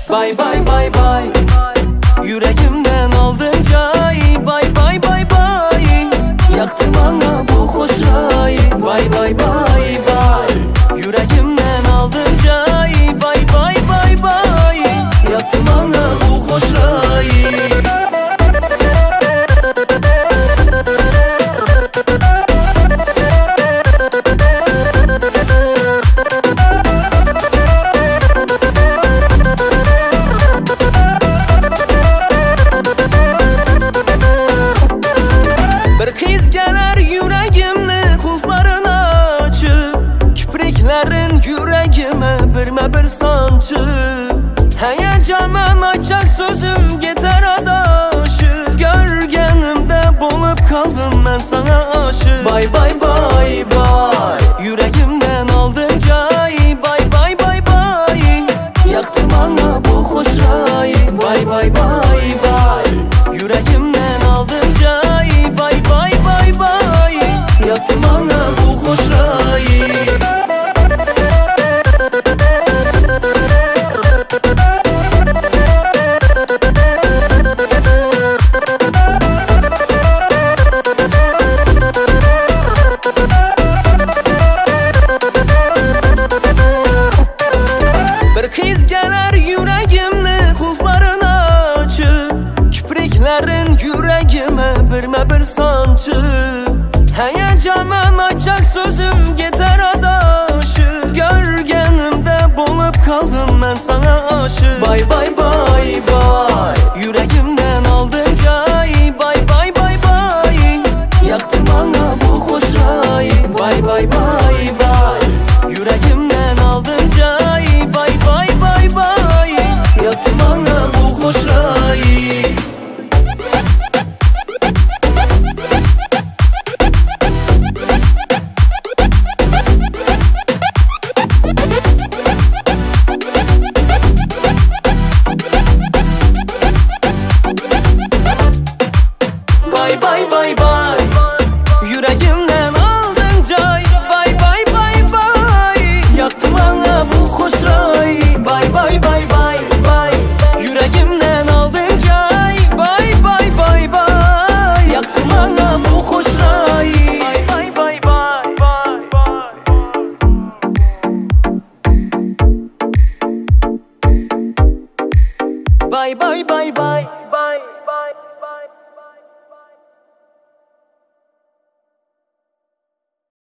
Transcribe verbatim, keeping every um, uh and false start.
Bay bay bay bay, yüreğimden aldın cay. Bay bay bay bay, yaktın bana bu hoş rayı. Bay bay bay bay, yüreğimden aldın cay. Bay bay bay bay, yaktın bana bu hoş rayı. Yüreğime birme bir sancı, heyecandan açak sözüm yeter adaşı. Gölgenimde bulup kaldım ben sana aşık. Bay bay bay bay, yüreğimden aldın cay. Bay bay bay bay, yaktın bana bu hoş rayı. Bay bay bay bay, yüreğimden aldın cay. Bay bay bay bay, yaktın bana bu hoş rayı. Yüreğime birme bir sancı, heyecandan açak sözüm yeter adaşı. Gölgenimde bulup kaldım ben sana aşık. Bay bay bay bay, yüreğimden aldın cay. Bay bay bay bay, yaktın bana bu hoş rayı. Bay bay bay bay, yüreğimden aldın cay. Bay bay bay bay, yaktın bana bu hoş rayı. Bay bay bay bay, yüreğimden aldın cay. Bay bay bay bay, yaktın bana bu hoş rayı. Bay bay bay bay bay, yüreğimden aldın cay. Bay bay bay bay, yaktın bana bu hoş rayı. Bay bay bay bay bay, bay bay